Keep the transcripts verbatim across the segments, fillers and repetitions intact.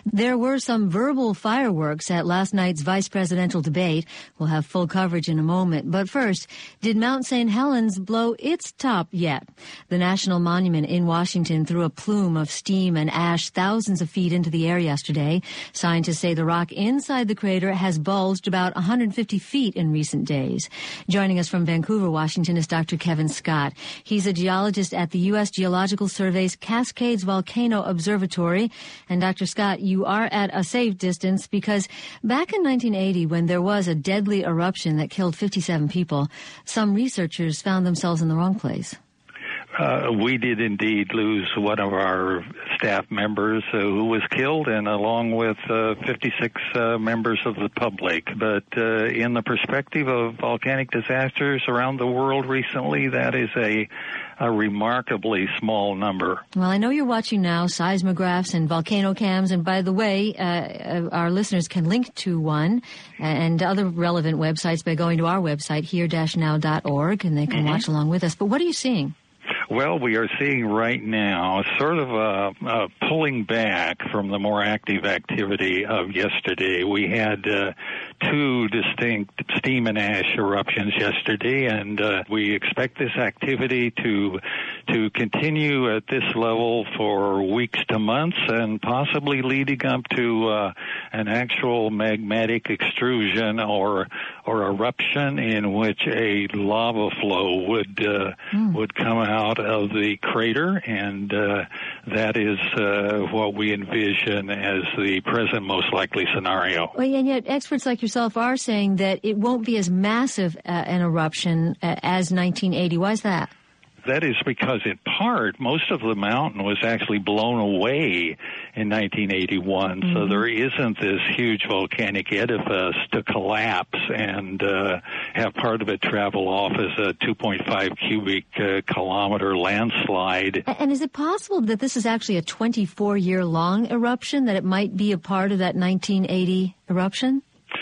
There were some verbal fireworks at last night's vice presidential debate. We'll have full coverage in a moment. But first, did Mount Saint Helens blow its top yet? The National Monument in Washington threw a plume of steam and ash thousands of feet into the air yesterday. Scientists say the rock inside the crater has bulged about one hundred fifty feet in recent days. Joining us from Vancouver, Washington, is Doctor Kevin Scott. He's a geologist at the U S Geological Survey's Cascades Volcano Observatory. And Doctor Scott, you are at a safe distance because back in nineteen eighty, when there was a deadly eruption that killed fifty-seven people, some researchers found themselves in the wrong place. Uh, we did indeed lose one of our staff members uh, who was killed, and along with uh, fifty-six uh, members of the public. But uh, in the perspective of volcanic disasters around the world recently, that is a, a remarkably small number. Well, I know you're watching now seismographs and volcano cams, and by the way, uh, our listeners can link to one and other relevant websites by going to our website, here dash now dot org, and they can mm-hmm. watch along with us. But what are you seeing? Well, we are seeing right now sort of a, a pulling back from the more active activity of yesterday. We had uh, two distinct steam and ash eruptions yesterday, and uh, we expect this activity to to continue at this level for weeks to months, and possibly leading up to uh, an actual magmatic extrusion or or eruption in which a lava flow would uh, mm. would come out of the crater, and uh, that is uh, what we envision as the present most likely scenario. Well, and yet experts like yourself are saying that it won't be as massive uh, an eruption uh, as nineteen eighty. Why is that? That is because, in part, most of the mountain was actually blown away in nineteen eighty-one, mm-hmm. so there isn't this huge volcanic edifice to collapse and uh, have part of it travel off as a two point five cubic uh, kilometer landslide. And is it possible that this is actually a twenty-four year long eruption, that it might be a part of that nineteen eighty eruption?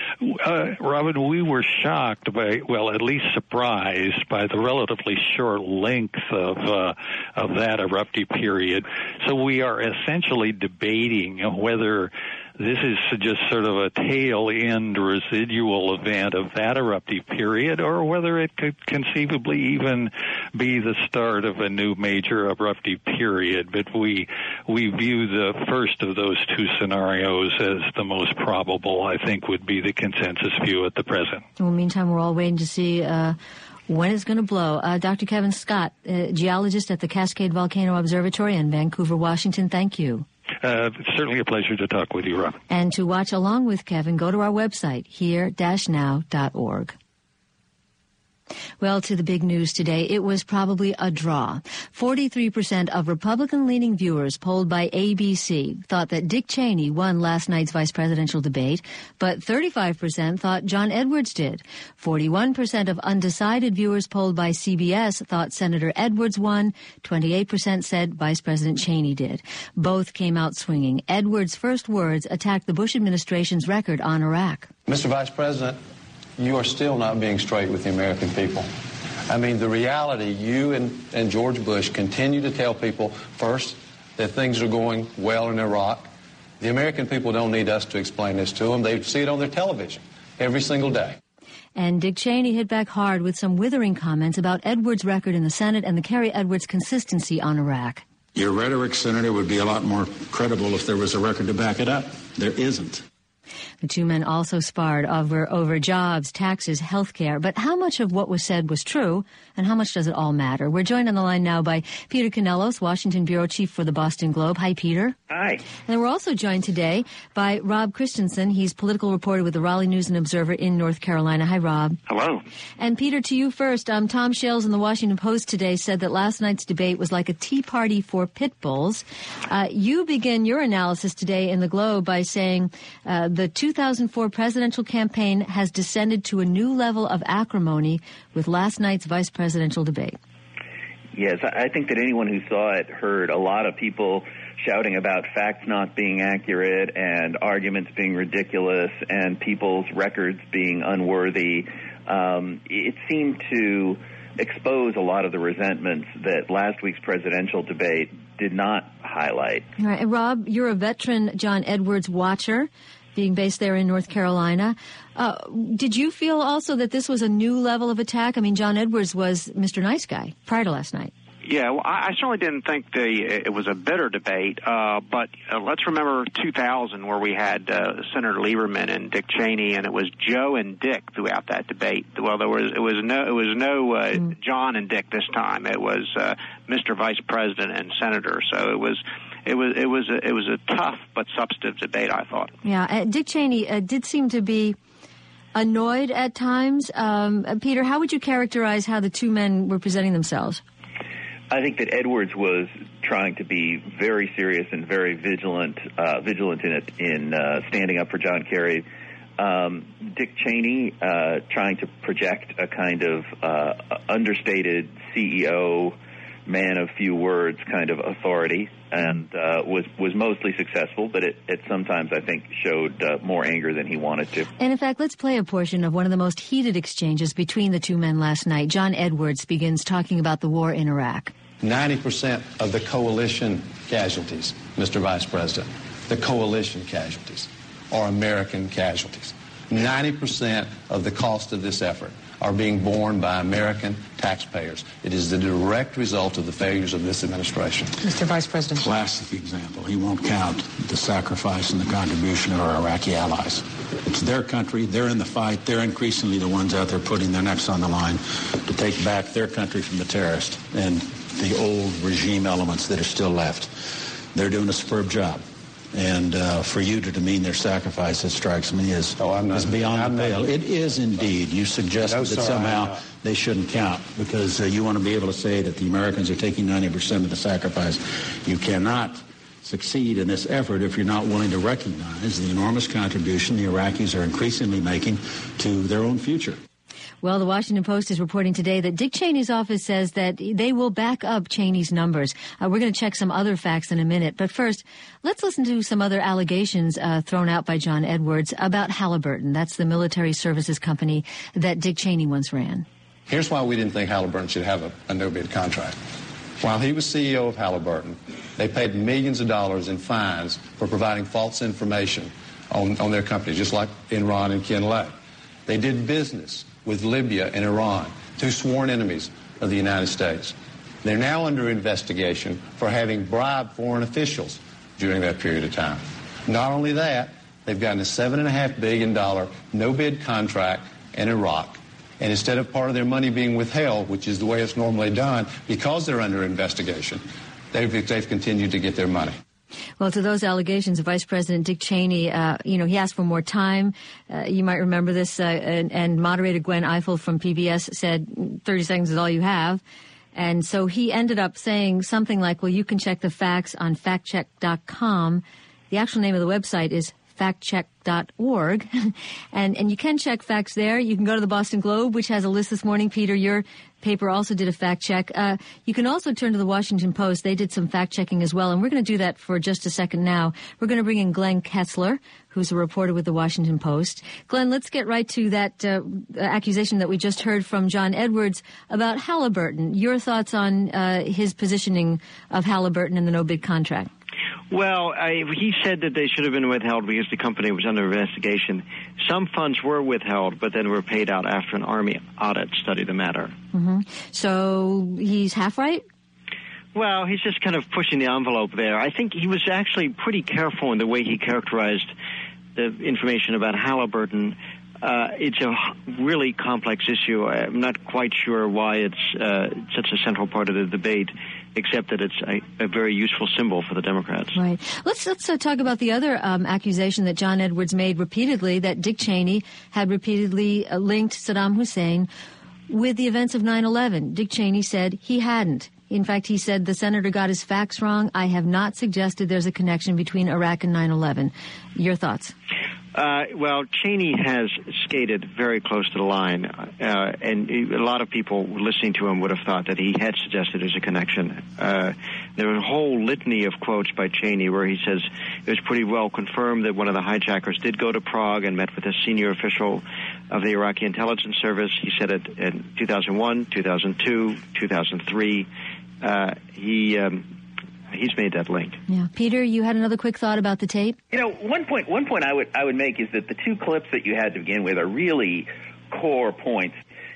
Uh, Robin, we were shocked by, well, at least surprised by the relatively short length of uh, of that eruptive period. So we are essentially debating whether this is just sort of a tail-end residual event of that eruptive period, or whether it could conceivably even be the start of a new major eruptive period. But we we view the first of those two scenarios as the most probable, I think, would be the consensus view at the present. Well, meantime, we're all waiting to see uh, when it's going to blow. Uh, Doctor Kevin Scott, uh, geologist at the Cascade Volcano Observatory in Vancouver, Washington, thank you. Uh, it's certainly a pleasure to talk with you, Rob. And to watch along with Kevin, go to our website, here dash now dot org. Well, to the big news today, it was probably a draw. forty-three percent of Republican-leaning viewers polled by A B C thought that Dick Cheney won last night's vice presidential debate, but thirty-five percent thought John Edwards did. forty-one percent of undecided viewers polled by C B S thought Senator Edwards won. twenty-eight percent said Vice President Cheney did. Both came out swinging. Edwards' first words attacked the Bush administration's record on Iraq. Mister Vice President, you are still not being straight with the American people. I mean, the reality, you and, and George Bush continue to tell people, first, that things are going well in Iraq. The American people don't need us to explain this to them. They see it on their television every single day. And Dick Cheney hit back hard with some withering comments about Edwards' record in the Senate and the Kerry Edwards consistency on Iraq. Your rhetoric, Senator, would be a lot more credible if there was a record to back it up. There isn't. The two men also sparred over, over jobs, taxes, health care. But how much of what was said was true, and how much does it all matter? We're joined on the line now by Peter Canellos, Washington bureau chief for the Boston Globe. Hi, Peter. Hi. And we're also joined today by Rob Christensen. He's political reporter with the Raleigh News and Observer in North Carolina. Hi, Rob. Hello. And Peter, to you first. Um, Tom Shales in the Washington Post today said that last night's debate was like a tea party for pit bulls. Uh, you begin your analysis today in the Globe by saying uh, the two thousand four presidential campaign has descended to a new level of acrimony with last night's vice presidential debate. Yes, I think that anyone who saw it heard a lot of people shouting about facts not being accurate and arguments being ridiculous and people's records being unworthy. Um, it seemed to expose a lot of the resentments that last week's presidential debate did not highlight. All right. Rob, you're a veteran John Edwards watcher, being based there in North Carolina. Uh, did you feel also that this was a new level of attack? I mean, John Edwards was Mister Nice Guy prior to last night. Yeah, well, I, I certainly didn't think the it was a bitter debate, uh, but uh, let's remember two thousand, where we had uh, Senator Lieberman and Dick Cheney, and it was Joe and Dick throughout that debate. Well, there was it was no it was no uh, mm. John and Dick this time. It was uh, Mister Vice President and Senator. So it was. It was it was a, it was a tough but substantive debate, I thought. Yeah, uh, Dick Cheney uh, did seem to be annoyed at times. Um, uh, Peter, how would you characterize how the two men were presenting themselves? I think that Edwards was trying to be very serious and very vigilant, uh, vigilant in it, in uh, standing up for John Kerry. Um, Dick Cheney uh, trying to project a kind of uh, understated C E O, man of few words kind of authority, and uh, was was mostly successful, but it, it sometimes, I think, showed uh, more anger than he wanted to. And in fact, let's play a portion of one of the most heated exchanges between the two men last night. John Edwards begins talking about the war in Iraq. ninety percent of the coalition casualties, Mister Vice President, the coalition casualties are American casualties. ninety percent of the cost of this effort are being borne by American taxpayers. It is the direct result of the failures of this administration. Mister Vice President. Classic example. He won't count the sacrifice and the contribution of our Iraqi allies. It's their country. They're in the fight. They're increasingly the ones out there putting their necks on the line to take back their country from the terrorists and the old regime elements that are still left. They're doing a superb job. And uh, for you to demean their sacrifice, it strikes me as, oh, I'm not, as beyond I'm the pale. not, it is indeed. You suggested no, that sir, somehow they shouldn't count because uh, you want to be able to say that the Americans are taking ninety percent of the sacrifice. You cannot succeed in this effort if you're not willing to recognize the enormous contribution the Iraqis are increasingly making to their own future. Well, the Washington Post is reporting today that Dick Cheney's office says that they will back up Cheney's numbers. Uh, we're going to check some other facts in a minute. But first, let's listen to some other allegations uh, thrown out by John Edwards about Halliburton. That's the military services company that Dick Cheney once ran. Here's why we didn't think Halliburton should have a, a no-bid contract. While he was C E O of Halliburton, they paid millions of dollars in fines for providing false information on, on their company, just like Enron and Ken Lay. They did business with Libya and Iran, two sworn enemies of the United States. They're now under investigation for having bribed foreign officials during that period of time. Not only that, they've gotten a seven point five billion dollars no-bid contract in Iraq. And instead of part of their money being withheld, which is the way it's normally done, because they're under investigation, they've, they've continued to get their money. Well, to those allegations, Vice President Dick Cheney, uh, you know, he asked for more time. Uh, you might remember this, uh, and, and moderator Gwen Ifill from P B S said thirty seconds is all you have. And so he ended up saying something like, well, you can check the facts on fact check dot com. The actual name of the website is fact check dot org. and, and you can check facts there. You can go to the Boston Globe, which has a list this morning. Peter, your paper also did a fact check. Uh, you can also turn to the Washington Post. They did some fact checking as well. And we're going to do that for just a second now. We're going to bring in Glenn Ketzler, who's a reporter with the Washington Post. Glenn, let's get right to that uh, accusation that we just heard from John Edwards about Halliburton. Your thoughts on uh, his positioning of Halliburton in the no-bid contract? Well, I, he said that they should have been withheld because the company was under investigation. Some funds were withheld, but then were paid out after an Army audit studied the matter. Mm-hmm. So he's half right? Well, he's just kind of pushing the envelope there. I think he was actually pretty careful in the way he characterized the information about Halliburton. Uh, it's a really complex issue. I'm not quite sure why it's uh, such a central part of the debate, except that it's a, a very useful symbol for the Democrats. Right. Let's let's uh, talk about the other um, accusation that John Edwards made repeatedly, that Dick Cheney had repeatedly uh, linked Saddam Hussein with the events of nine eleven. Dick Cheney said he hadn't. In fact, he said the senator got his facts wrong. I have not suggested there's a connection between Iraq and nine eleven. Your thoughts? Uh, well, Cheney has skated very close to the line, uh, and he, a lot of people listening to him would have thought that he had suggested there's a connection. Uh, there was a whole litany of quotes by Cheney where he says it was pretty well confirmed that one of the hijackers did go to Prague and met with a senior official. of the Iraqi intelligence service. He said it in two thousand one, two thousand two, two thousand three. Uh, he um, he's made that link. Yeah, Peter, you had another quick thought about the tape. You know, one point one point I would I would make is that the two clips that you had to begin with are really core points.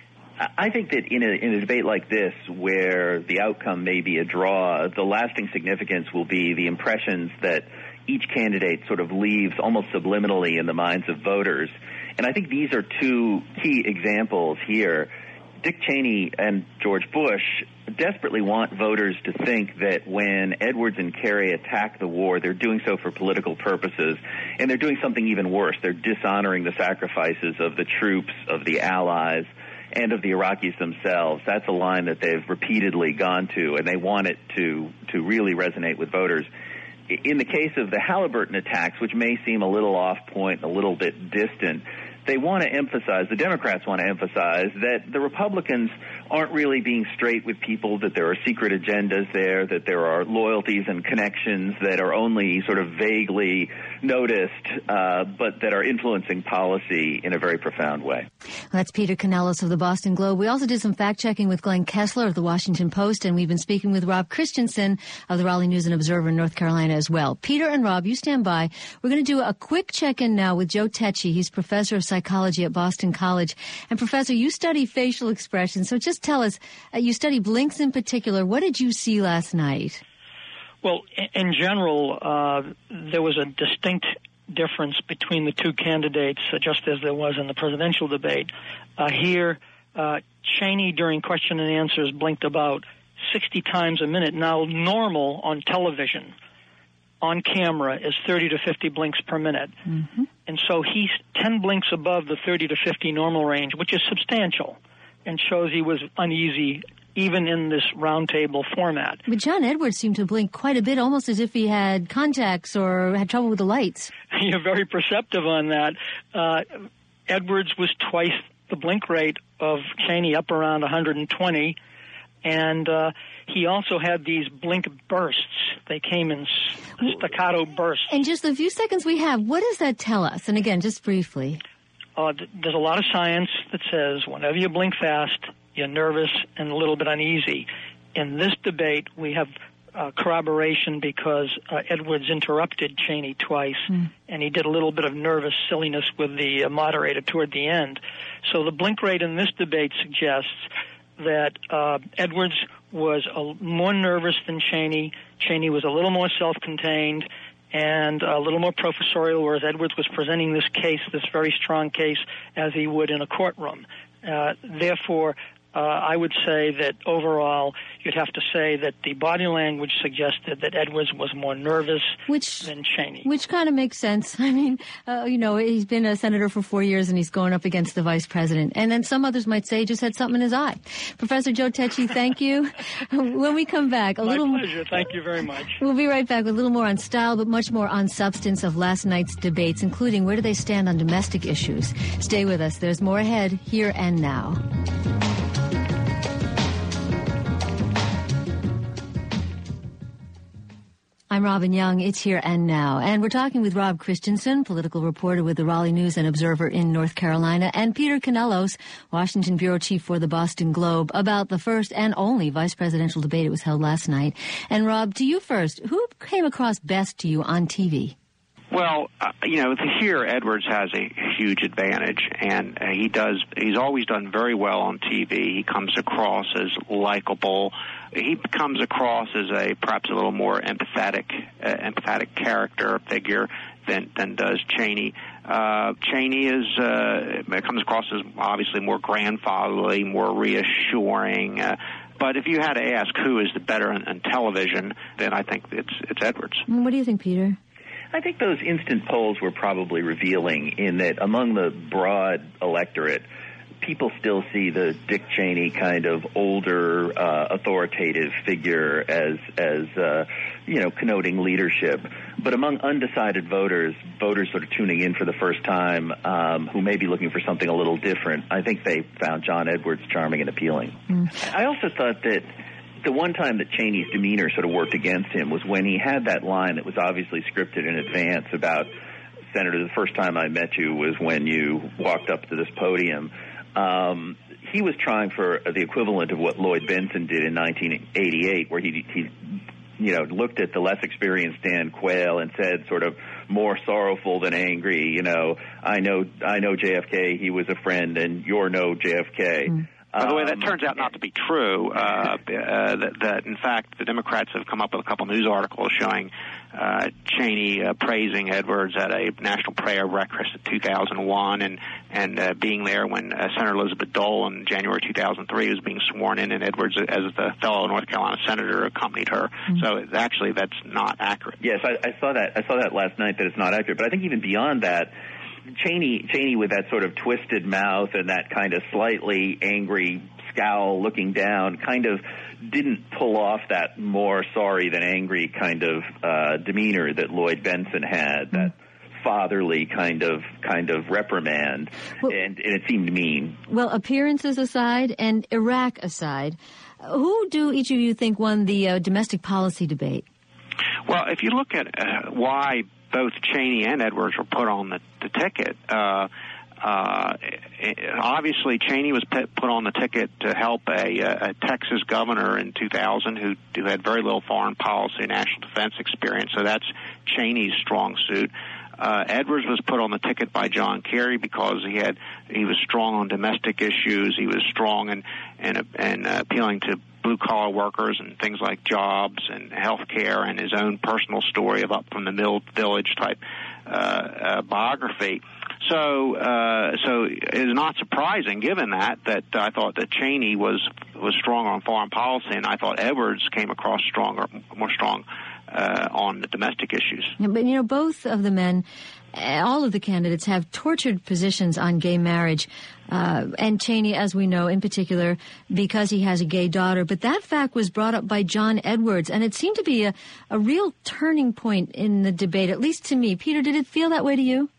I think that in a in a debate like this, where the outcome may be a draw, the lasting significance will be the impressions that each candidate sort of leaves almost subliminally in the minds of voters. And I think these are two key examples here. Dick Cheney and George Bush desperately want voters to think that when Edwards and Kerry attack the war, they're doing so for political purposes, and they're doing something even worse. They're dishonoring the sacrifices of the troops, of the allies, and of the Iraqis themselves. That's a line that they've repeatedly gone to, and they want it to, to really resonate with voters. In the case of the Halliburton attacks, which may seem a little off point, a little bit distant, they want to emphasize, the Democrats want to emphasize, that the Republicans aren't really being straight with people, that there are secret agendas there, that there are loyalties and connections that are only sort of vaguely noticed, uh, but that are influencing policy in a very profound way. Well, that's Peter Canellos of the Boston Globe. We also did some fact-checking with Glenn Kessler of the Washington Post, and we've been speaking with Rob Christensen of the Raleigh News and Observer in North Carolina as well. Peter and Rob, you stand by. We're going to do a quick check-in now with Joe Tecce. He's professor of psychology at Boston College. And Professor, you study facial expressions, so just tell us, uh, you study blinks in particular. What did you see last night? Well, in general, uh, there was a distinct difference between the two candidates, uh, just as there was in the presidential debate. Uh, here, uh, Cheney, during question and answers, blinked about sixty times a minute. Now, normal on television, on camera, is thirty to fifty blinks per minute. Mm-hmm. And so he's ten blinks above the thirty to fifty normal range, which is substantial, and shows he was uneasy even in this roundtable format. But John Edwards seemed to blink quite a bit, almost as if he had contacts or had trouble with the lights. You're very perceptive on that. Uh, Edwards was twice the blink rate of Cheney, up around one hundred twenty, and uh, he also had these blink bursts. They came in staccato bursts. And just the few seconds we have, what does that tell us? And again, just briefly. Uh, th- there's a lot of science that says whenever you blink fast, you're nervous and a little bit uneasy. In this debate, we have uh, corroboration because uh, Edwards interrupted Cheney twice, mm. and he did a little bit of nervous silliness with the uh, moderator toward the end. So the blink rate in this debate suggests that uh, Edwards was a, more nervous than Cheney. Cheney was a little more self-contained and a little more professorial, whereas Edwards was presenting this case, this very strong case, as he would in a courtroom. Uh, therefore, uh, I would say that overall, you'd have to say that the body language suggested that Edwards was more nervous which, than Cheney. Which kind of makes sense. I mean, uh, you know, he's been a senator for four years and he's going up against the vice president. And then some others might say he just had something in his eye. Professor Joe Tecce, thank you. When we come back, a My little pleasure. Thank you very much. We'll be right back with a little more on style, but much more on substance of last night's debates, including where do they stand on domestic issues. Stay with us. There's more ahead, here and now. I'm Robin Young. It's Here and Now. And we're talking with Rob Christensen, political reporter with the Raleigh News and Observer in North Carolina, and Peter Canellos, Washington bureau chief for the Boston Globe, about the first and only vice presidential debate. It was held last night. And Rob, to you first, who came across best to you on T V? Well, uh, you know, here Edwards has a huge advantage, and uh, he does. He's always done very well on T V. He comes across as likable. He comes across as a perhaps a little more empathetic, uh, empathetic character figure than than does Cheney. Uh, Cheney is uh, comes across as obviously more grandfatherly, more reassuring. Uh, but if you had to ask who is the better on, on television, then I think it's it's Edwards. What do you think, Peter? I think those instant polls were probably revealing in that among the broad electorate, people still see the Dick Cheney kind of older, uh, authoritative figure as, as uh, you know, connoting leadership. But among undecided voters, voters sort of tuning in for the first time, um, who may be looking for something a little different, I think they found John Edwards charming and appealing. Mm. I also thought that the one time that Cheney's demeanor sort of worked against him was when he had that line that was obviously scripted in advance about Senator, the first time I met you was when you walked up to this podium. Um, he was trying for the equivalent of what Lloyd Bentsen did in nineteen eighty-eight, where he, he you know, looked at the less experienced Dan Quayle and said sort of more sorrowful than angry, you know, I know I know J F K, he was a friend, and you're no J F K. Mm. By the way, that turns out not to be true. Uh, uh, that, that, in fact, the Democrats have come up with a couple news articles showing uh, Cheney uh, praising Edwards at a national prayer breakfast in two thousand one, and and uh, being there when uh, Senator Elizabeth Dole in January two thousand three was being sworn in, and Edwards, as the fellow North Carolina senator, accompanied her. Mm-hmm. So actually, that's not accurate. Yes, I, I saw that. I saw that last night. That it's not accurate. But I think even beyond that, Cheney, Cheney with that sort of twisted mouth and that kind of slightly angry scowl looking down kind of didn't pull off that more sorry than angry kind of uh, demeanor that Lloyd Bentsen had, that fatherly kind of kind of reprimand, well, and, and it seemed mean. Well, appearances aside and Iraq aside, who do each of you think won the uh, domestic policy debate? Well, if you look at uh, why both Cheney and Edwards were put on the, the ticket. Uh, uh, obviously, Cheney was put on the ticket to help a, a Texas governor in two thousand who, who had very little foreign policy, national defense experience. So that's Cheney's strong suit. Uh, Edwards was put on the ticket by John Kerry because he had he was strong on domestic issues. He was strong in and and uh, appealing to blue collar workers and things like jobs and health care, and his own personal story of up from the mill village type uh, uh, biography. So, uh, so it is not surprising, given that, that I thought that Cheney was was stronger on foreign policy, and I thought Edwards came across stronger, more strong uh, on the domestic issues. Yeah, but you know, both of the men, all of the candidates have tortured positions on gay marriage, uh, and Cheney, as we know, in particular, because he has a gay daughter. But that fact was brought up by John Edwards, and it seemed to be a, a real turning point in the debate, at least to me. Peter, did it feel that way to you?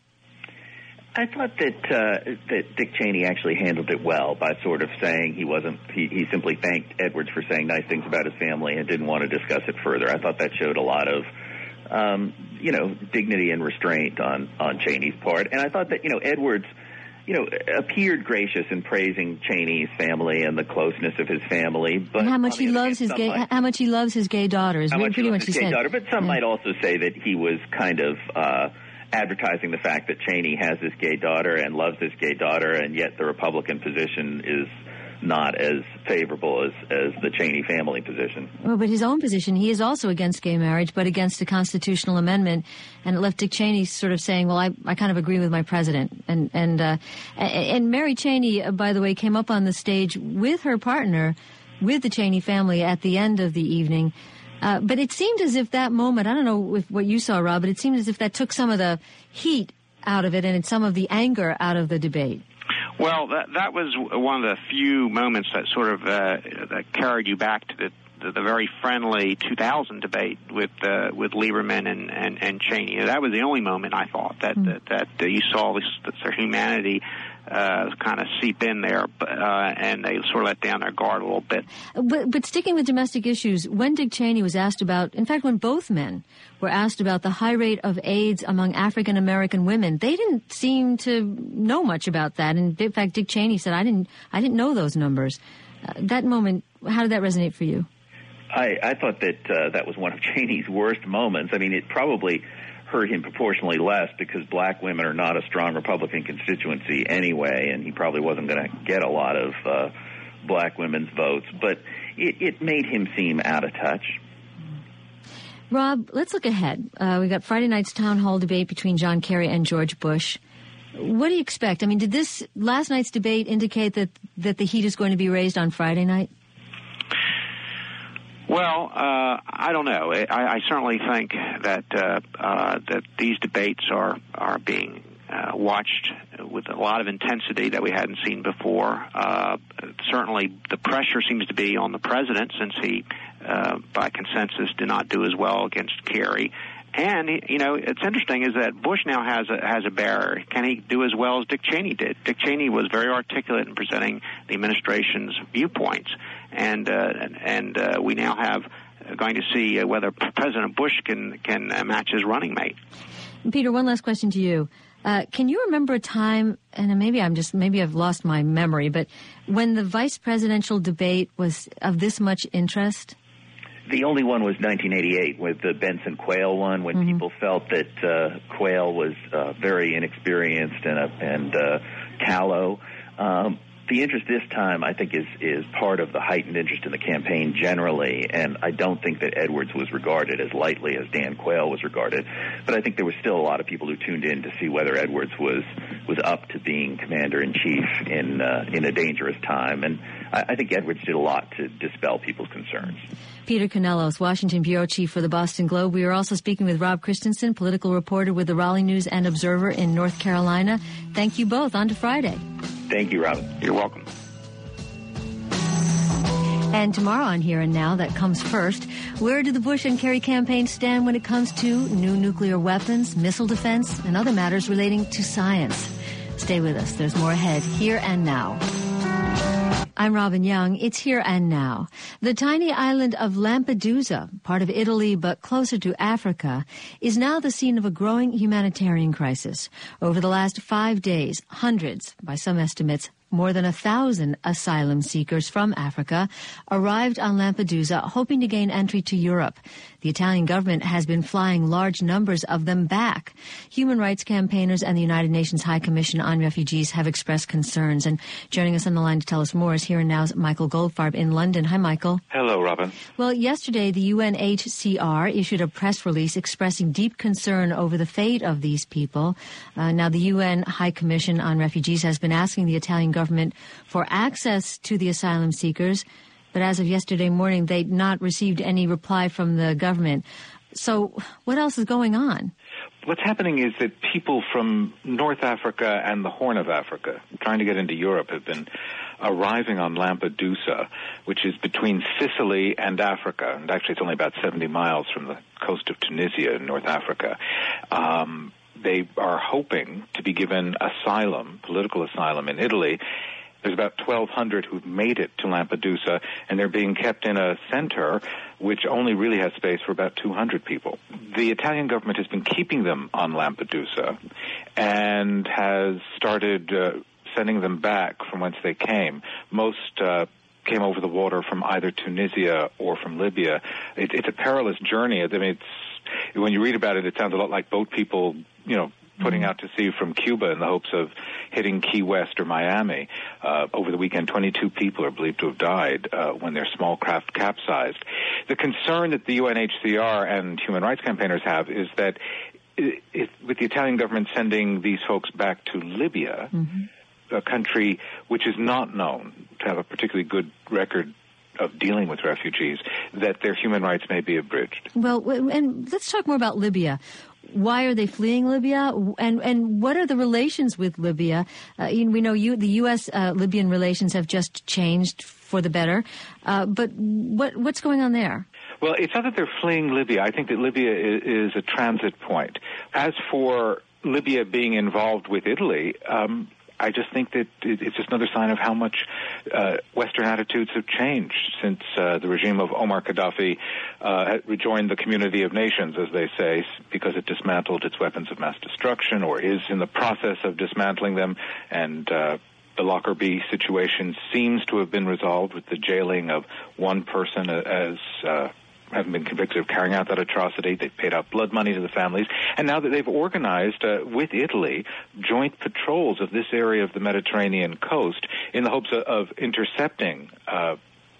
I thought that uh, that Dick Cheney actually handled it well by sort of saying he wasn't. He, he simply thanked Edwards for saying nice things about his family and didn't want to discuss it further. I thought that showed a lot of, um, you know, dignity and restraint on on Cheney's part. And I thought that, you know, Edwards, you know, appeared gracious in praising Cheney's family and the closeness of his family. But and how much he loves his gay, might, how much he loves his gay daughter is really pretty much his gay daughter. But some yeah. might also say that he was kind of. Uh, advertising the fact that Cheney has his gay daughter and loves his gay daughter, and yet the Republican position is not as favorable as, as the Cheney family position. Well, but his own position, he is also against gay marriage, but against a constitutional amendment, and it left Dick Cheney sort of saying, well, I, I kind of agree with my president. And and uh, and Mary Cheney, by the way, came up on the stage with her partner, with the Cheney family at the end of the evening. Uh, but it seemed as if that moment, I don't know if what you saw, Rob, but it seemed as if that took some of the heat out of it and some of the anger out of the debate. Well, that that was one of the few moments that sort of uh, that carried you back to the, the, the very friendly two thousand debate with uh, with Lieberman and, and, and Cheney. That was the only moment I thought that mm. that, that uh, you saw this, their humanity Uh, kind of seep in there, uh, and they sort of let down their guard a little bit. But, but sticking with domestic issues, when Dick Cheney was asked about, in fact, when both men were asked about the high rate of AIDS among African American women, they didn't seem to know much about that. And in fact, Dick Cheney said, "I didn't, I didn't know those numbers." Uh, that moment, how did that resonate for you? I, I thought that uh, that was one of Cheney's worst moments. I mean, it probably hurt him proportionally less because black women are not a strong Republican constituency anyway, and he probably wasn't going to get a lot of uh, black women's votes. But it, it made him seem out of touch. Rob, let's look ahead. Uh, we got Friday night's town hall debate between John Kerry and George Bush. What do you expect? I mean, did this last night's debate indicate that, that the heat is going to be raised on Friday night? Well, uh, I don't know. I, I certainly think that uh, uh, that these debates are are being uh, watched with a lot of intensity that we hadn't seen before. Uh, certainly, the pressure seems to be on the president, since he, uh, by consensus, did not do as well against Kerry. And, you know, it's interesting is that Bush now has a, has a barrier. Can he do as well as Dick Cheney did? Dick Cheney was very articulate in presenting the administration's viewpoints. And, uh, and uh, we now have uh, going to see uh, whether President Bush can, can uh, match his running mate. Peter, one last question to you. Uh, can you remember a time, and maybe I'm just, maybe I've lost my memory, but when the vice presidential debate was of this much interest? The only one was nineteen eighty-eight with the Benson Quayle one, when mm-hmm. people felt that uh, Quayle was uh, very inexperienced and, uh, and uh, callow. Um, the interest this time, I think, is, is part of the heightened interest in the campaign generally, and I don't think that Edwards was regarded as lightly as Dan Quayle was regarded. But I think there was still a lot of people who tuned in to see whether Edwards was was up to being commander-in-chief in uh, in a dangerous time, and I, I think Edwards did a lot to dispel people's concerns. Peter Canellos, Washington bureau chief for the Boston Globe. We are also speaking with Rob Christensen, political reporter with the Raleigh News and Observer in North Carolina. Thank you both. On to Friday. Thank you, Robin. You're welcome. And tomorrow on Here and Now, that comes first. Where do the Bush and Kerry campaigns stand when it comes to new nuclear weapons, missile defense, and other matters relating to science? Stay with us. There's more ahead. Here and Now. I'm Robin Young. It's Here and Now. The tiny island of Lampedusa, part of Italy but closer to Africa, is now the scene of a growing humanitarian crisis. Over the last five days, hundreds, by some estimates, more than a thousand asylum seekers from Africa arrived on Lampedusa hoping to gain entry to Europe. The Italian government has been flying large numbers of them back. Human rights campaigners and the United Nations High Commission on Refugees have expressed concerns. And joining us on the line to tell us more is Here and Now's Michael Goldfarb in London. Hi, Michael. Hello, Robin. Well, yesterday the U N H C R issued a press release expressing deep concern over the fate of these people. Uh, now, the U N High Commission on Refugees has been asking the Italian government government for access to the asylum seekers, but as of yesterday morning, they'd not received any reply from the government. So what else is going on? What's happening is that people from North Africa and the Horn of Africa trying to get into Europe have been arriving on Lampedusa, which is between Sicily and Africa. And actually, it's only about seventy miles from the coast of Tunisia in North Africa. Um, They are hoping to be given asylum, political asylum in Italy. There's about twelve hundred who've made it to Lampedusa, and they're being kept in a center which only really has space for about two hundred people. The Italian government has been keeping them on Lampedusa and has started uh, sending them back from whence they came. Most uh, came over the water from either Tunisia or from Libya. It, it's a perilous journey. I mean, it's when you read about it, it sounds a lot like boat people, you know, putting out to sea from Cuba in the hopes of hitting Key West or Miami. Uh, over the weekend, twenty-two people are believed to have died uh, when their small craft capsized. The concern that the U N H C R and human rights campaigners have is that it, it, with the Italian government sending these folks back to Libya, mm-hmm. a country which is not known to have a particularly good record of dealing with refugees, that their human rights may be abridged. Well, and let's talk more about Libya. Why are they fleeing Libya, and and what are the relations with Libya? Uh, we know you, the U S Uh, Libyan relations have just changed for the better, uh, but what what's going on there? Well, it's not that they're fleeing Libya. I think that Libya is, is a transit point. As for Libya being involved with Italy, um, I just think that it's just another sign of how much uh, Western attitudes have changed since uh, the regime of Omar Gaddafi uh, rejoined the community of nations, as they say, because it dismantled its weapons of mass destruction or is in the process of dismantling them. And uh, the Lockerbie situation seems to have been resolved with the jailing of one person as uh, having been convicted of carrying out that atrocity. They've paid out blood money to the families. And now that they've organized, uh, with Italy, joint patrols of this area of the Mediterranean coast in the hopes of, of intercepting uh,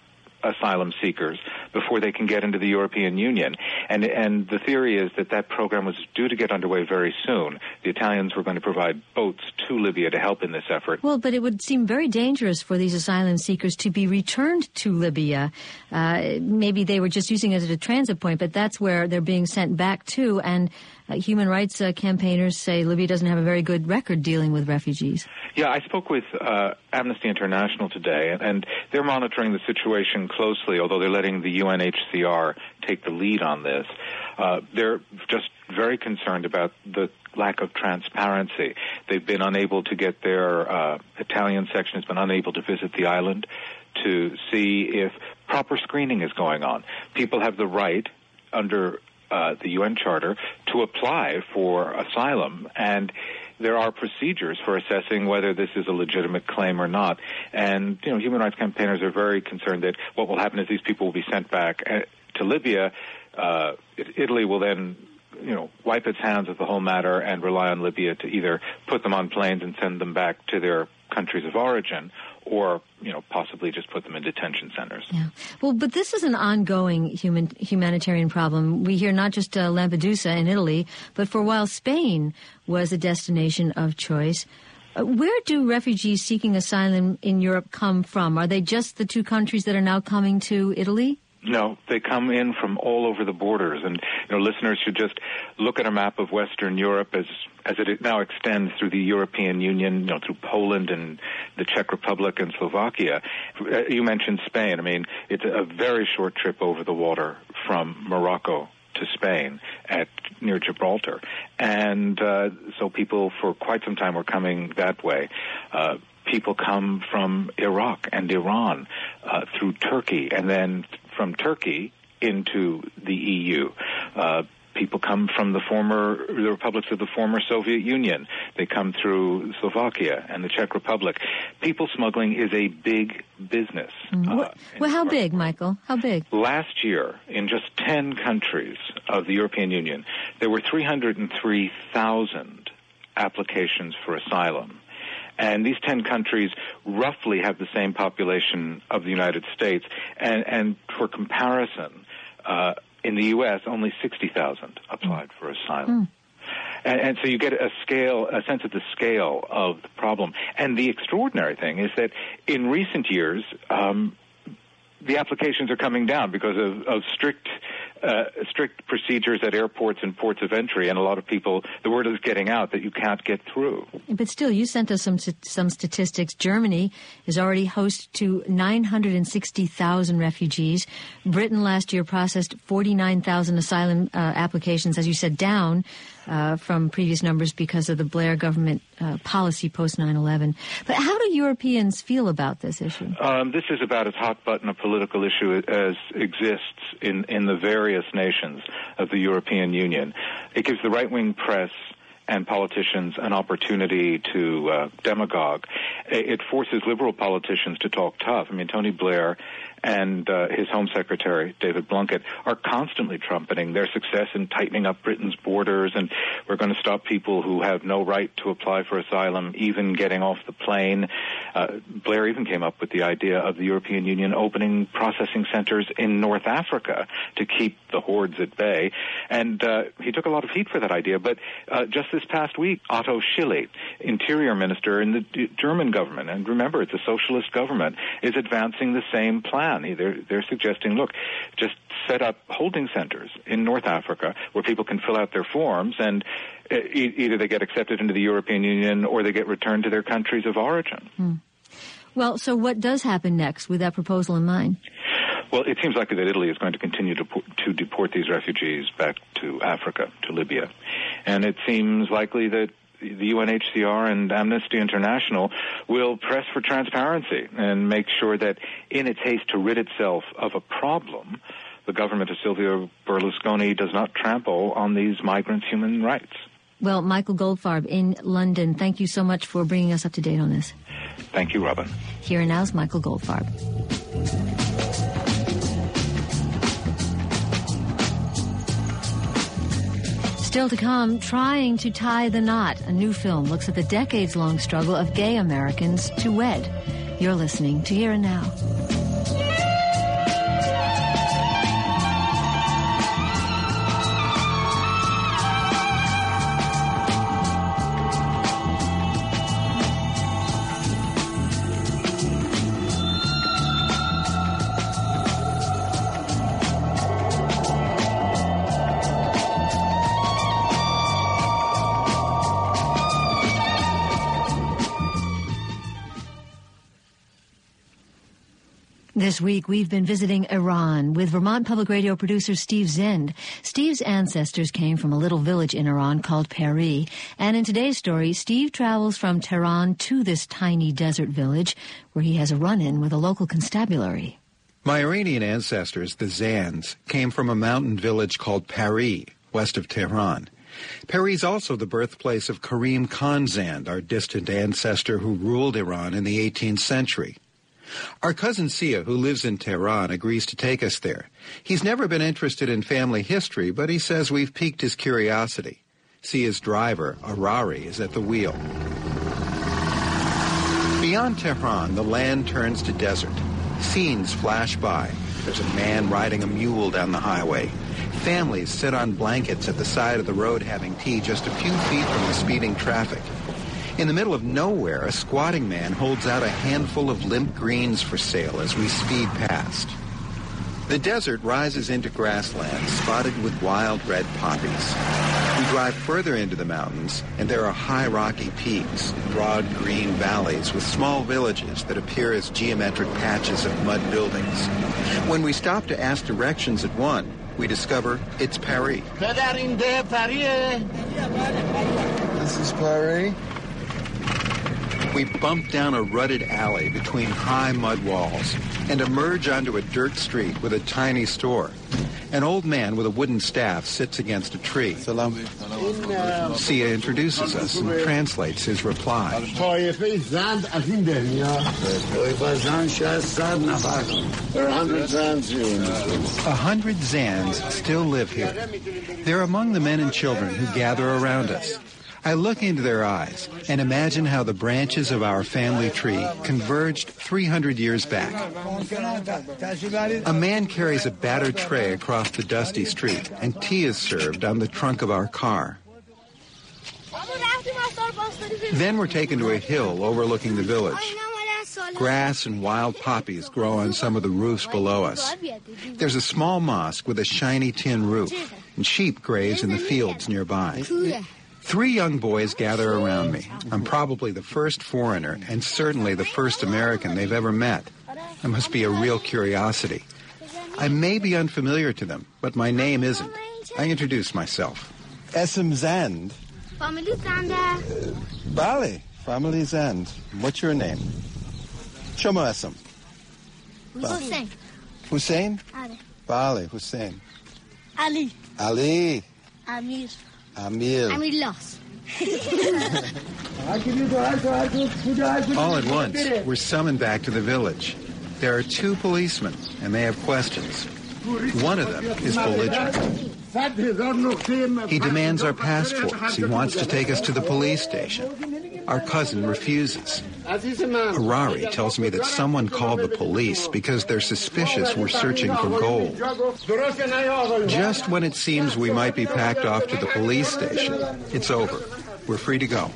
asylum seekers before they can get into the European Union. And and the theory is that that program was due to get underway very soon. The Italians were going to provide boats to Libya to help in this effort. Well, but it would seem very dangerous for these asylum seekers to be returned to Libya. Uh, maybe they were just using it as a transit point, but that's where they're being sent back to. And uh, human rights uh, campaigners say Libya doesn't have a very good record dealing with refugees. Yeah, I spoke with uh, Amnesty International today, and, and they're monitoring the situation closely, although they're letting the U N H C R take the lead on this. Uh, they're just very concerned about the lack of transparency. They've been unable to get their uh, Italian section has been unable to visit the island to see if proper screening is going on. People have the right under uh, the U N Charter to apply for asylum, and there are procedures for assessing whether this is a legitimate claim or not. And, you know, human rights campaigners are very concerned that what will happen is these people will be sent back to Libya. Uh, Italy will then, you know, wipe its hands of the whole matter and rely on Libya to either put them on planes and send them back to their countries of origin, or, you know, possibly just put them in detention centers. Yeah. Well, but this is an ongoing human humanitarian problem. We hear not just uh, Lampedusa in Italy, but for a while Spain was a destination of choice. Uh, where do refugees seeking asylum in Europe come from? Are they just the two countries that are now coming to Italy? No, they come in from all over the borders, and you know, listeners should just look at a map of Western Europe as as it now extends through the European Union, you know, through Poland and the Czech Republic and Slovakia. You mentioned Spain. I mean, it's a very short trip over the water from Morocco to Spain at near Gibraltar, and uh, so people for quite some time were coming that way. Uh, people come from Iraq and Iran uh, through Turkey, and then from Turkey into the E U. Uh, people come from the former, the republics of the former Soviet Union. They come through Slovakia and the Czech Republic. People smuggling is a big business. Mm. Uh, well, how big, Michael? How big? Last year, in just ten countries of the European Union, there were three hundred three thousand applications for asylum. And these ten countries roughly have the same population of the United States. And, and for comparison, uh, in the U S, only sixty thousand applied for asylum. Mm. And, and so you get a scale, a sense of the scale of the problem. And the extraordinary thing is that in recent years, um, the applications are coming down because of, of strict uh, strict procedures at airports and ports of entry, and a lot of people, the word is getting out that you can't get through. But still, you sent us some some statistics. Germany is already host to nine hundred sixty thousand refugees. Britain last year processed forty-nine thousand asylum uh, applications, as you said, down uh, from previous numbers because of the Blair government uh, policy post nine eleven. But how do Europeans feel about this issue? Um, this is about as hot button a political issue as exists in, in the various nations of the European Union. It gives the right-wing press and politicians an opportunity to uh, demagogue. It forces liberal politicians to talk tough. I mean, Tony Blair and uh, his Home Secretary, David Blunkett, are constantly trumpeting their success in tightening up Britain's borders, and we're going to stop people who have no right to apply for asylum even getting off the plane. Uh, Blair even came up with the idea of the European Union opening processing centers in North Africa to keep the hordes at bay, and uh, he took a lot of heat for that idea. But uh, just this past week, Otto Schily, Interior Minister in the German government, and remember, it's a socialist government, is advancing the same plan. They're, they're suggesting, look, just set up holding centers in North Africa where people can fill out their forms, and e- either they get accepted into the European Union or they get returned to their countries of origin. Hmm. Well, so what does happen next with that proposal in mind? Well, it seems likely that Italy is going to continue to, to deport these refugees back to Africa, to Libya. And it seems likely that the U N H C R and Amnesty International will press for transparency and make sure that in its haste to rid itself of a problem, the government of Silvio Berlusconi does not trample on these migrants' human rights. Well, Michael Goldfarb in London, thank you so much for bringing us up to date on this. Thank you, Robin. Here and now is Michael Goldfarb. Still to come, Trying to Tie the Knot, a new film looks at the decades-long struggle of gay Americans to wed. You're listening to Here and Now. This week, we've been visiting Iran with Vermont Public Radio producer Steve Zend. Steve's ancestors came from a little village in Iran called Peri. And in today's story, Steve travels from Tehran to this tiny desert village where he has a run-in with a local constabulary. My Iranian ancestors, the Zands, came from a mountain village called Pari, west of Tehran. Pari is also the birthplace of Karim Khan Zand, our distant ancestor who ruled Iran in the eighteenth century. Our cousin Sia, who lives in Tehran, agrees to take us there. He's never been interested in family history, but he says we've piqued his curiosity. Sia's driver, Arari, is at the wheel. Beyond Tehran, the land turns to desert. Scenes flash by. There's a man riding a mule down the highway. Families sit on blankets at the side of the road having tea just a few feet from the speeding traffic. In the middle of nowhere, a squatting man holds out a handful of limp greens for sale as we speed past. The desert rises into grassland spotted with wild red poppies. We drive further into the mountains, and there are high rocky peaks, broad green valleys with small villages that appear as geometric patches of mud buildings. When we stop to ask directions at one, we discover it's Pari. This is Pari. We bump down a rutted alley between high mud walls and emerge onto a dirt street with a tiny store. An old man with a wooden staff sits against a tree. Sia introduces us and translates his reply. A hundred Zands still live here. They're among the men and children who gather around us. I look into their eyes and imagine how the branches of our family tree converged three hundred years back. A man carries a battered tray across the dusty street, and tea is served on the trunk of our car. Then we're taken to a hill overlooking the village. Grass and wild poppies grow on some of the roofs below us. There's a small mosque with a shiny tin roof, and sheep graze in the fields nearby. Three young boys gather around me. I'm probably the first foreigner and certainly the first American they've ever met. I must be a real curiosity. I may be unfamiliar to them, but my name isn't. I introduce myself. Esem Zand. Family Zand. Bali. Family Zand. What's your name? Shoma Esem. Hussein. Hussein? Ali. Bali. Hussein. Ali. Ali. Amir. Amir. Amir lost. All at once, we're summoned back to the village. There are two policemen, and they have questions. One of them is belligerent. He demands our passports. He wants to take us to the police station. Our cousin refuses. Harari tells me that someone called the police because they're suspicious we're searching for gold. Just when it seems we might be packed off to the police station, it's over. We're free to go.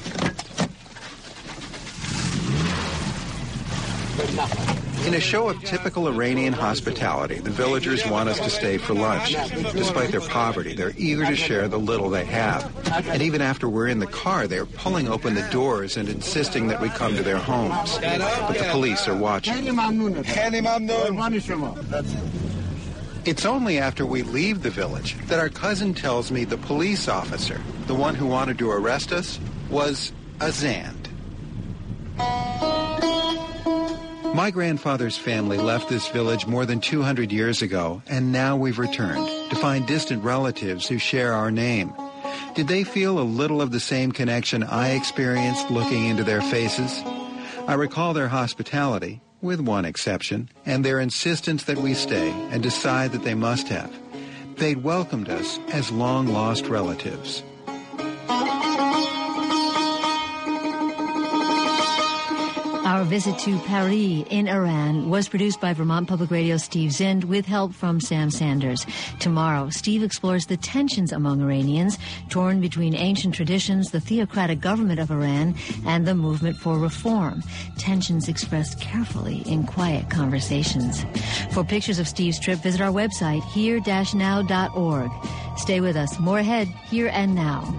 In a show of typical Iranian hospitality, the villagers want us to stay for lunch. Despite their poverty, they're eager to share the little they have. And even after we're in the car, they're pulling open the doors and insisting that we come to their homes. But the police are watching. It's only after we leave the village that our cousin tells me the police officer, the one who wanted to arrest us, was a Zand. My grandfather's family left this village more than two hundred years ago, and now we've returned to find distant relatives who share our name. Did they feel a little of the same connection I experienced looking into their faces? I recall their hospitality, with one exception, and their insistence that we stay and decide that they must have. They'd welcomed us as long-lost relatives. Our visit to Pari in Iran was produced by Vermont Public Radio's Steve Zind with help from Sam Sanders. Tomorrow, Steve explores the tensions among Iranians, torn between ancient traditions, the theocratic government of Iran, and the movement for reform. Tensions expressed carefully in quiet conversations. For pictures of Steve's trip, visit our website, here dash now dot org. Stay with us. More ahead, Here and Now.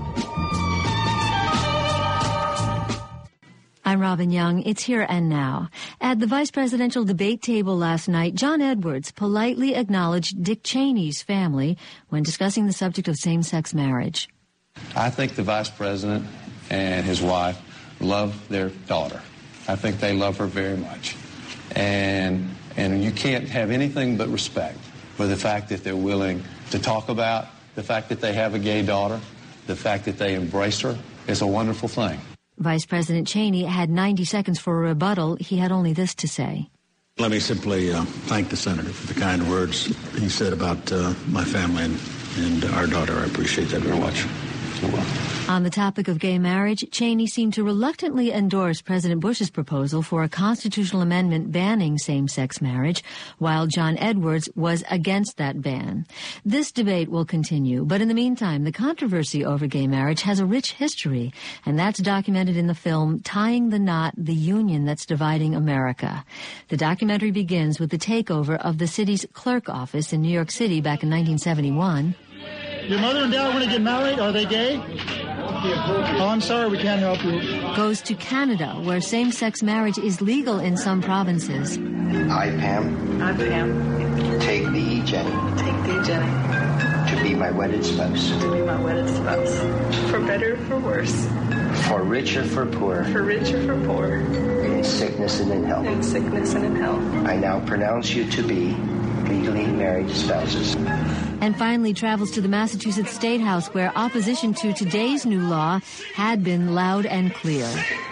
I'm Robin Young. It's Here and Now. At the vice presidential debate table last night, John Edwards politely acknowledged Dick Cheney's family when discussing the subject of same-sex marriage. I think the vice president and his wife love their daughter. I think they love her very much. And And you can't have anything but respect for the fact that they're willing to talk about the fact that they have a gay daughter, the fact that they embrace her is a wonderful thing. Vice President Cheney had ninety seconds for a rebuttal. He had only this to say. Let me simply uh, thank the Senator for the kind words he said about uh, my family and, and our daughter. I appreciate that very much. You're welcome. On the topic of gay marriage, Cheney seemed to reluctantly endorse President Bush's proposal for a constitutional amendment banning same-sex marriage, while John Edwards was against that ban. This debate will continue, but in the meantime, the controversy over gay marriage has a rich history, and that's documented in the film Tying the Knot, the Union That's Dividing America. The documentary begins with the takeover of the city's clerk office in New York City back in nineteen seventy-one. Your mother and dad want to get married? Are they gay? Oh, I'm sorry, we can't help you. Goes to Canada, where same-sex marriage is legal in some provinces. I, Pam. I, Pam. Take thee, Jenny. Take thee, Jenny. To be my wedded spouse. To be my wedded spouse. For better or for worse. For rich or for poor. For rich or for poor. In sickness and in health. In sickness and in health. I now pronounce you to be legally married spouses. And finally travels to the Massachusetts State House, where opposition to today's new law had been loud and clear.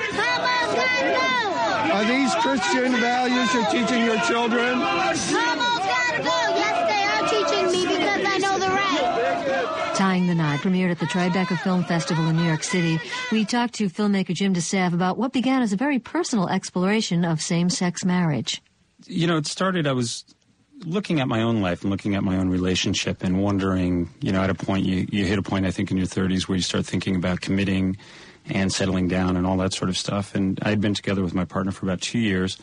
Are these Christian values you're teaching your children? Homo's gotta go. Yes, they are teaching me because I know the right. Tying the Knot premiered at the Tribeca Film Festival in New York City. We talked to filmmaker Jim DeSav about what began as a very personal exploration of same-sex marriage. You know, it started, I was looking at my own life and looking at my own relationship and wondering, you know, at a point, you, you hit a point, I think, in your thirties where you start thinking about committing and settling down and all that sort of stuff. And I had been together with my partner for about two years.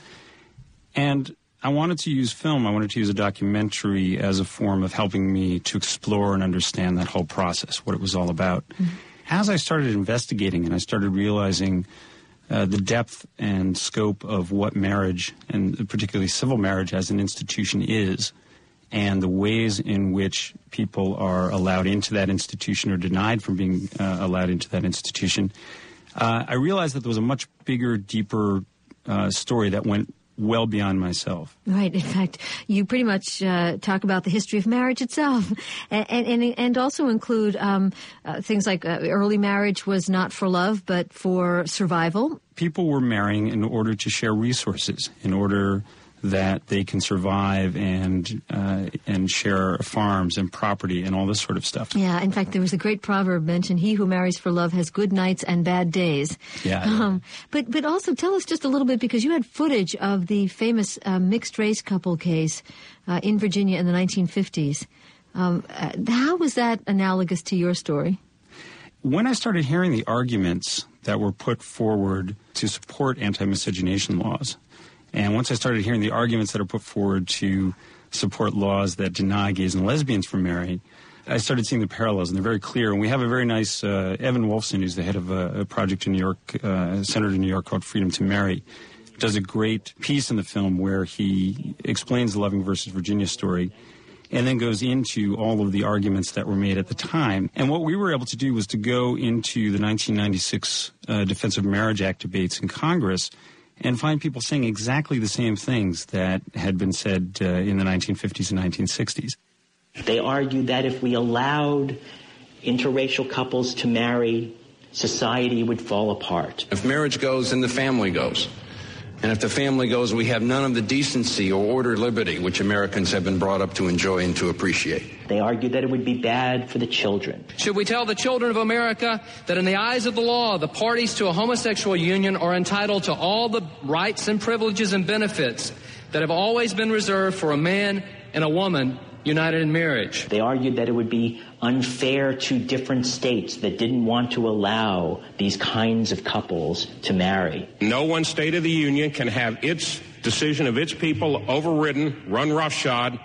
And I wanted to use film, I wanted to use a documentary as a form of helping me to explore and understand that whole process, what it was all about. Mm-hmm. As I started investigating and I started realizing Uh, the depth and scope of what marriage, and particularly civil marriage as an institution is, and the ways in which people are allowed into that institution or denied from being uh, allowed into that institution, uh, I realized that there was a much bigger, deeper uh, story that went well beyond myself. Right. In fact, you pretty much uh, talk about the history of marriage itself, and and, and also include um, uh, things like uh, early marriage was not for love, but for survival. People were marrying in order to share resources, in order that they can survive and uh, and share farms and property and all this sort of stuff. Yeah, in fact, there was a great proverb mentioned, he who marries for love has good nights and bad days. Yeah. Um, but, but also tell us just a little bit, because you had footage of the famous uh, mixed-race couple case uh, in Virginia in the nineteen fifties. Um, uh, how was that analogous to your story? When I started hearing the arguments that were put forward to support anti-miscegenation laws, and once I started hearing the arguments that are put forward to support laws that deny gays and lesbians from marrying, I started seeing the parallels, and they're very clear. And we have a very nice, uh, Evan Wolfson, who's the head of a, a project in New York, uh, Senator in New York called Freedom to Marry, does a great piece in the film where he explains the Loving versus Virginia story and then goes into all of the arguments that were made at the time. And what we were able to do was to go into the nineteen ninety-six uh, Defense of Marriage Act debates in Congress and find people saying exactly the same things that had been said uh, in the nineteen fifties and nineteen sixties. They argued that if we allowed interracial couples to marry, society would fall apart. If marriage goes, then the family goes. And if the family goes, we have none of the decency or order, liberty, which Americans have been brought up to enjoy and to appreciate. They argued that it would be bad for the children. Should we tell the children of America that in the eyes of the law, the parties to a homosexual union are entitled to all the rights and privileges and benefits that have always been reserved for a man and a woman united in marriage? They argued that it would be unfair to different states that didn't want to allow these kinds of couples to marry. No one state of the union can have its decision of its people overridden, run roughshod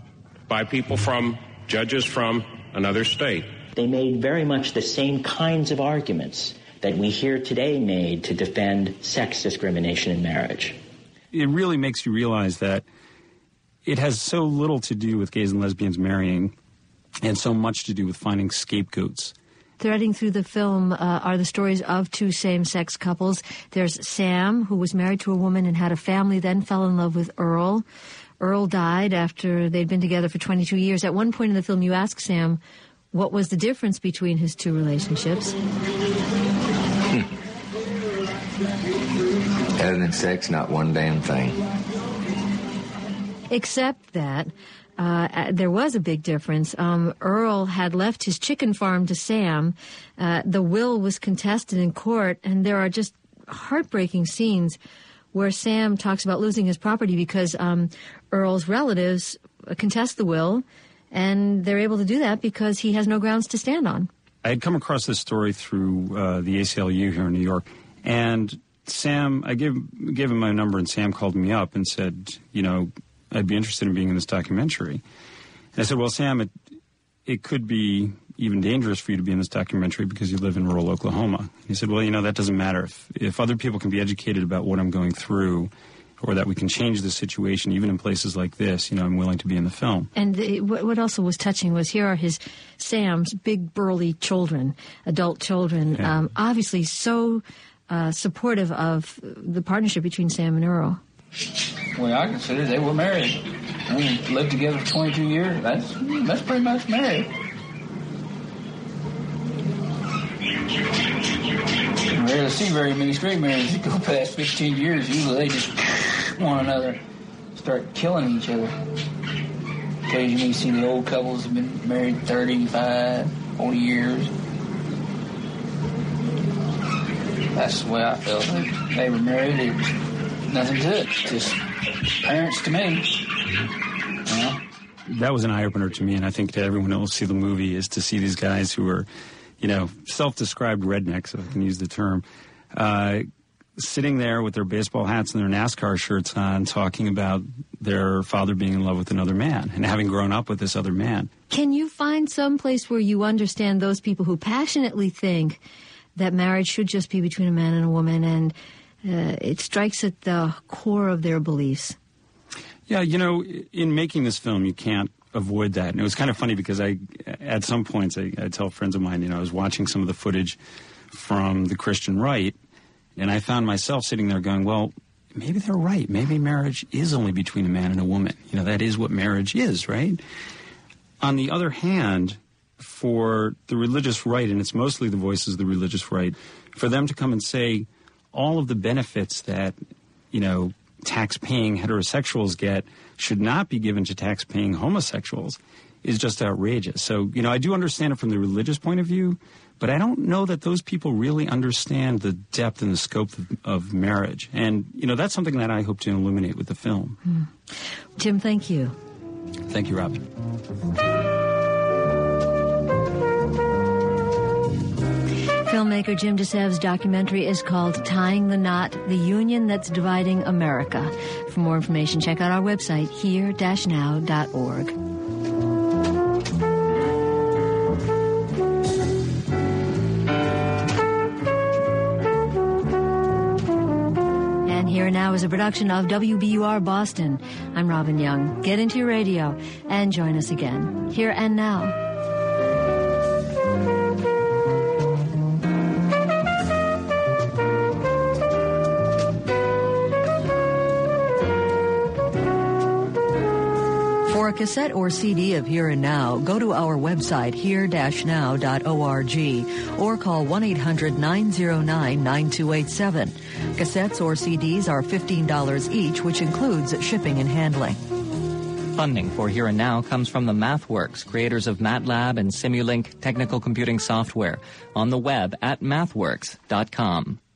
by people from, judges from another state. They made very much the same kinds of arguments that we hear today made to defend sex discrimination in marriage. It really makes you realize that it has so little to do with gays and lesbians marrying and so much to do with finding scapegoats. Threading through the film uh, are the stories of two same-sex couples. There's Sam, who was married to a woman and had a family, then fell in love with Earl. Earl died after they'd been together for twenty-two years. At one point in the film, you ask Sam what was the difference between his two relationships. Hmm. Other than sex, not one damn thing. Except that uh, there was a big difference. Um, Earl had left his chicken farm to Sam. Uh, the will was contested in court, and there are just heartbreaking scenes where Sam talks about losing his property because um, Earl's relatives contest the will, and they're able to do that because he has no grounds to stand on. I had come across this story through uh, the A C L U here in New York, and Sam, I gave, gave him my number, and Sam called me up and said, you know, I'd be interested in being in this documentary. And I said, well, Sam, it, it could be even dangerous for you to be in this documentary because you live in rural Oklahoma. And he said, well, you know, that doesn't matter. If, if other people can be educated about what I'm going through, or that we can change the situation, even in places like this, you know, I'm willing to be in the film. And the, what also was touching was here are his, Sam's big, burly children, adult children, yeah. um, obviously so uh, supportive of the partnership between Sam and Earl. Well, I consider they were married. We lived together for twenty-two years. That's, that's pretty much married. You rarely see very many straight marriages that go past fifteen years. Usually they just one another, start killing each other. Occasionally you see the old couples have been married thirty-five, forty years. That's the way I felt. They, they were married. It was nothing to it. Just parents to me. You know? That was an eye-opener to me, and I think to everyone who will see the movie, is to see these guys who are, you know, self-described rednecks, if I can use the term, uh, sitting there with their baseball hats and their NASCAR shirts on, talking about their father being in love with another man and having grown up with this other man. Can you find some place where you understand those people who passionately think that marriage should just be between a man and a woman, and uh, it strikes at the core of their beliefs? Yeah, you know, in making this film, you can't avoid that. And it was kind of funny because I, at some points, I, I tell friends of mine, you know, I was watching some of the footage from the Christian right, and I found myself sitting there going, well, maybe they're right. Maybe marriage is only between a man and a woman. You know, that is what marriage is, right? On the other hand, for the religious right, and it's mostly the voices of the religious right, for them to come and say all of the benefits that, you know, tax-paying heterosexuals get should not be given to tax-paying homosexuals is just outrageous. So, you know, I do understand it from the religious point of view, but I don't know that those people really understand the depth and the scope of, of marriage. And, you know, that's something that I hope to illuminate with the film. Mm. Jim, thank you. Thank you, Robin. Filmmaker Jim DeSev's documentary is called Tying the Knot, the Union That's Dividing America. For more information, check out our website, here dash now dot org. And Here and Now is a production of W B U R Boston. I'm Robin Young. Get into your radio and join us again. Here and Now. For a cassette or C D of Here and Now, go to our website, here dash now dot org, or call one eight hundred nine oh nine nine two eight seven. Cassettes or C Ds are fifteen dollars each, which includes shipping and handling. Funding for Here and Now comes from the MathWorks, creators of MATLAB and Simulink technical computing software, on the web at mathworks dot com.